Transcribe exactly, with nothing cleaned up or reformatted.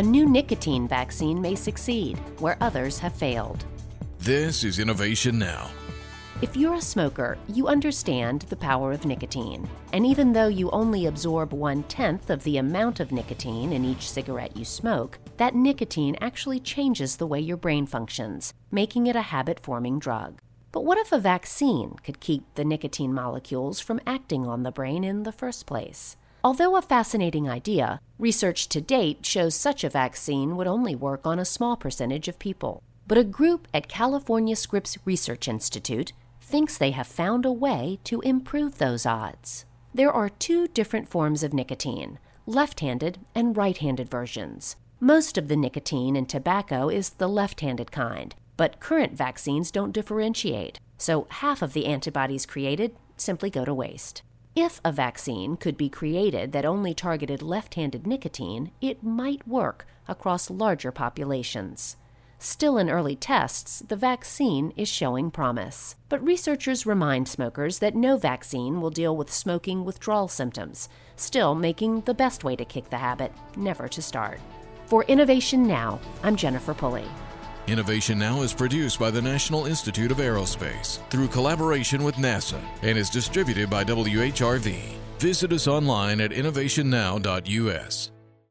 A new nicotine vaccine may succeed where others have failed. This is Innovation Now. If you're a smoker, you understand the power of nicotine. And even though you only absorb one-tenth of the amount of nicotine in each cigarette you smoke, that nicotine actually changes the way your brain functions, making it a habit-forming drug. But what if a vaccine could keep the nicotine molecules from acting on the brain in the first place? Although a fascinating idea, research to date shows such a vaccine would only work on a small percentage of people. But a group at California Scripps Research Institute thinks they have found a way to improve those odds. There are two different forms of nicotine, left-handed and right-handed versions. Most of the nicotine in tobacco is the left-handed kind, but current vaccines don't differentiate, so half of the antibodies created simply go to waste. If a vaccine could be created that only targeted left-handed nicotine, it might work across larger populations. Still in early tests, the vaccine is showing promise. But researchers remind smokers that no vaccine will deal with smoking withdrawal symptoms, still making the best way to kick the habit never to start. For Innovation Now, I'm Jennifer Pulley. Innovation Now is produced by the National Institute of Aerospace through collaboration with NASA and is distributed by W H R V. Visit us online at innovation now dot U S.